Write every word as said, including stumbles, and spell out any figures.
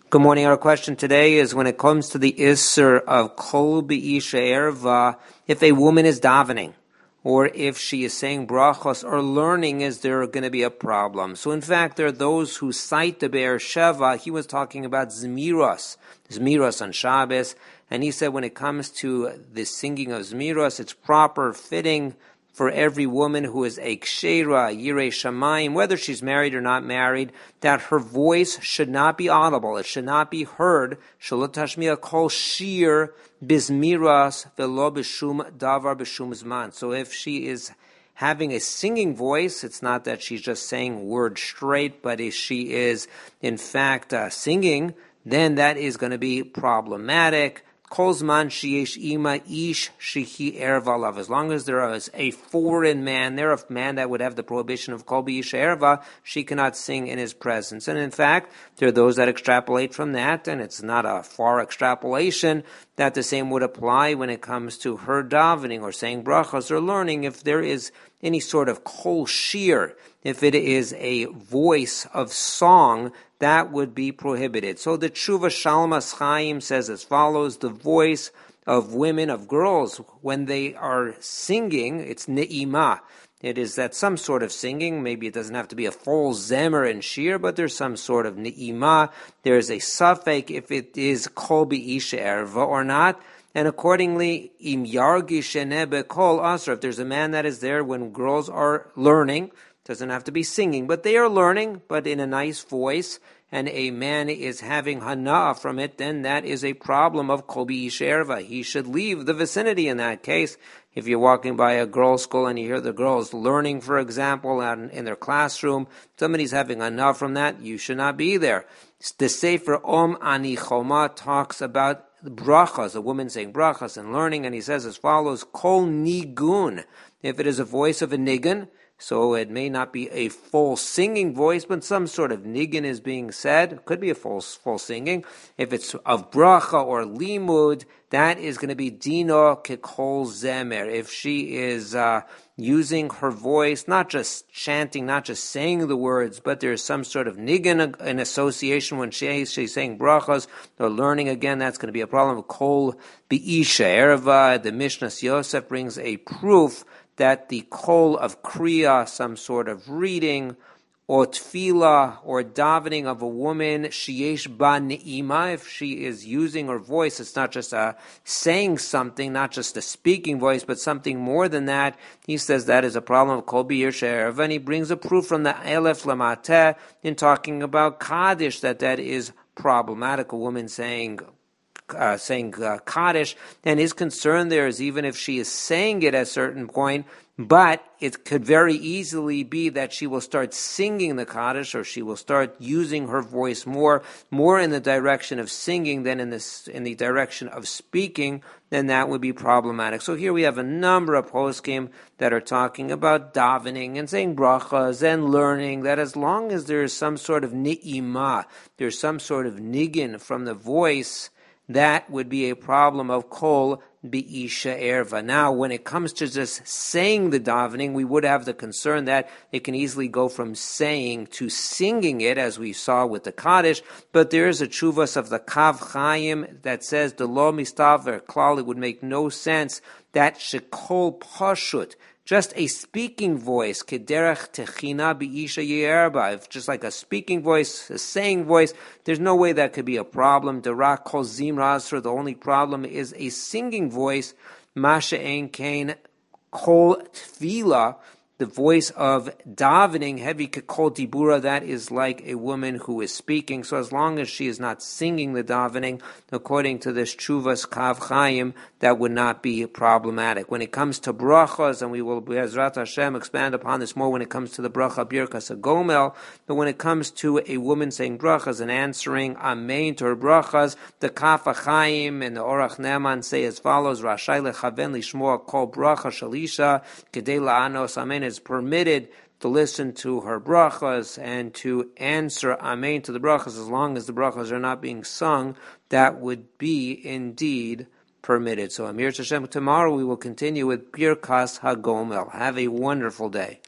Good morning. Our question today is when it comes to the Isser of Kol B'Isha Erva, if a woman is davening, or if she is saying brachos or learning, is there going to be a problem? So in fact, there are those who cite the Be'er Sheva. He was talking about Zmiros, Zmiros on Shabbos, and he said when it comes to the singing of Zmiros, it's proper, fitting, for every woman who is a kshera, yirei shamayim, whether she's married or not married, that her voice should not be audible. It should not be heard. Shalot tashmiya kol shir bizmiras velo b'shum davar b'shum zman. So if she is having a singing voice, it's not that she's just saying words straight, but if she is, in fact, uh, singing, then that is going to be problematic. Kolzman sheyesh ima ish shehi erva alav. As long as there is a foreign man there, a man that would have the prohibition of kol b'isha erva, she cannot sing in his presence. And in fact, there are those that extrapolate from that, and it's not a far extrapolation, that the same would apply when it comes to her davening or saying brachas or learning. If there is any sort of kol shir, if it is a voice of song, that would be prohibited. So the Tshuva Shalmas Chaim says as follows: the voice of women, of girls, when they are singing, it's ne'ima. It is that some sort of singing. Maybe it doesn't have to be a full zemer and shir, but there's some sort of ne'ima. There is a suffix if it is kol b'isha erva or not. And accordingly, im yargi shenebe kol asr, if there's a man that is there when girls are learning, doesn't have to be singing, but they are learning, but in a nice voice, and a man is having hana from it, then that is a problem of kol b'isha erva. He should leave the vicinity in that case. If you're walking by a girls' school and you hear the girls learning, for example, out in their classroom, somebody's having hana from that, you should not be there. The Sefer Om Ani Choma talks about brachas, a woman saying brachas and learning, and he says as follows: kol nigun. If it is a voice of a nigun, so it may not be a full singing voice, but some sort of nigun is being said. It could be a full, full singing. If it's of bracha or limud, that is going to be dino kekol zemer. If she is uh, using her voice, not just chanting, not just saying the words, but there's some sort of nigun in association when she, she's saying brachas or learning, again, that's going to be a problem. Kol b'isha erva. The Mishnah Yosef brings a proof that the kol of kriya, some sort of reading, or tefillah, or davening of a woman, sheyesh ba ne'ima, if she is using her voice, it's not just a saying something, not just a speaking voice, but something more than that. He says that is a problem of kol b'isha erva, and he brings a proof from the Elef Lamateh in talking about Kaddish, that that is problematic, a woman saying Uh, saying uh, Kaddish, and his concern there is even if she is saying it at a certain point, but it could very easily be that she will start singing the Kaddish, or she will start using her voice more, more in the direction of singing than in this in the direction of speaking, then that would be problematic. So here we have a number of poskim that are talking about davening and saying brachas and learning, that as long as there is some sort of ni'ima, there's some sort of niggin from the voice, that would be a problem of kol b'isha erva. Now, when it comes to just saying the davening, we would have the concern that it can easily go from saying to singing it, as we saw with the Kaddish, but there is a tshuvas of the Kav Chaim that says the lo mistaver klal, it would make no sense that shekol pashut, just a speaking voice, kederech techina b'isha yerba, if just like a speaking voice, a saying voice, there's no way that could be a problem. Derak kol zimra asr, the only problem is a singing voice, masha ein kain kol tefila, the voice of davening, heavy kekol dibura, that is like a woman who is speaking. So as long as she is not singing the davening, according to this Chuvas Kav Chaim, that would not be problematic. When it comes to brachas, and we will, Be'ezrat Hashem, expand upon this more when it comes to the bracha Birkas HaGomel, but when it comes to a woman saying brachas and answering amen to her brachas, the Kaf HaChaim and the Orach Ne'eman say as follows: Rashai lechaven lishmoa kol bracha shalisha kedei la'anos amen. Is permitted to listen to her brachas and to answer amen to the brachas, as long as the brachas are not being sung, that would be indeed permitted. So Amir Hashem, tomorrow we will continue with Birkas HaGomel. Have a wonderful day.